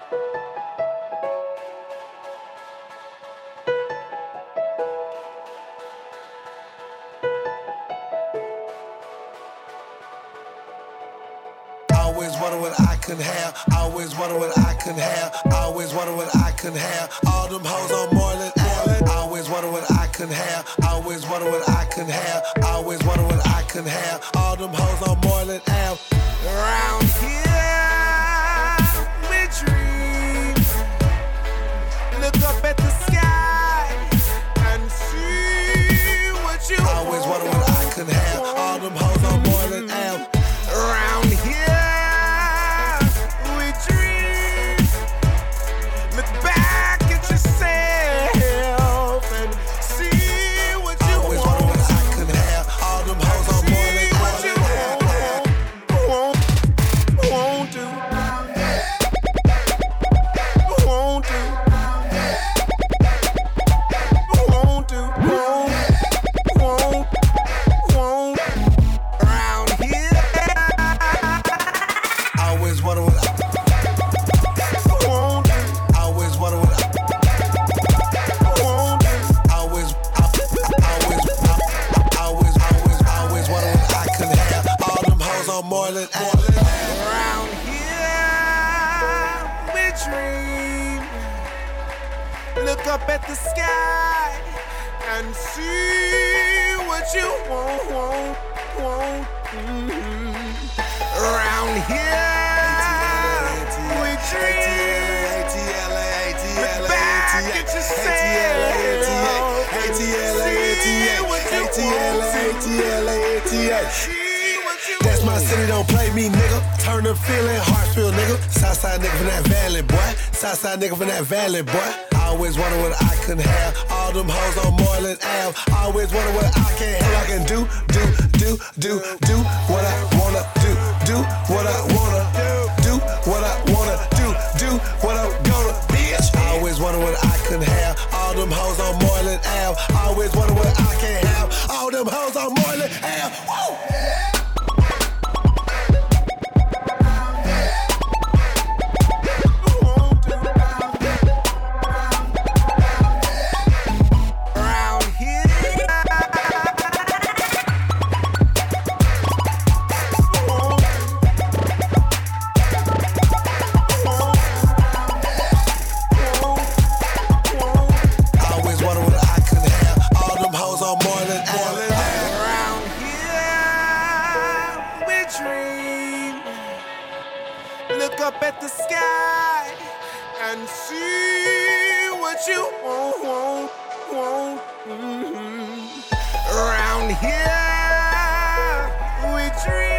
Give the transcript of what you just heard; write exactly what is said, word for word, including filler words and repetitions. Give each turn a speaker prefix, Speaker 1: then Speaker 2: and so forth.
Speaker 1: Always wonder what I couldn't have. Always wonder what I couldn't have. Always wonder what I couldn't have. All them hoes on Moreland Ave. Always wonder what I couldn't have. Always wonder what I couldn't have. Always wonder what I couldn't have. All them hoes on Moreland Ave. Around here, we dream. Look up at the sky and see what you always want. Wonder what I couldn't have. All them hoes on Moreland Ave. Around here. Moreland Ave. Around here, we dream. Look up at the sky and see what you want, want, want. Mm-hmm. Around here, we dream. Look back at yourself. That's my city, don't play me, nigga. Turn the feeling, Hartsfield, nigga. Southside nigga from that valley, boy. Southside nigga from that valley, boy. I always wonder what I couldn't have. All them hoes on Moreland Ave. I always wonder what I can't have. I can do, do, do, do, do what I wanna do. Do what I wanna do. What I wanna do. Do what I'm gonna, bitch. I always wonder what I couldn't have. All them hoes on Moreland Ave. I always wonder what I can't have. All them hoes on Moreland Ave. Woo! Look up at the sky and see what you want, want, want. Mm-hmm. Around here, we dream.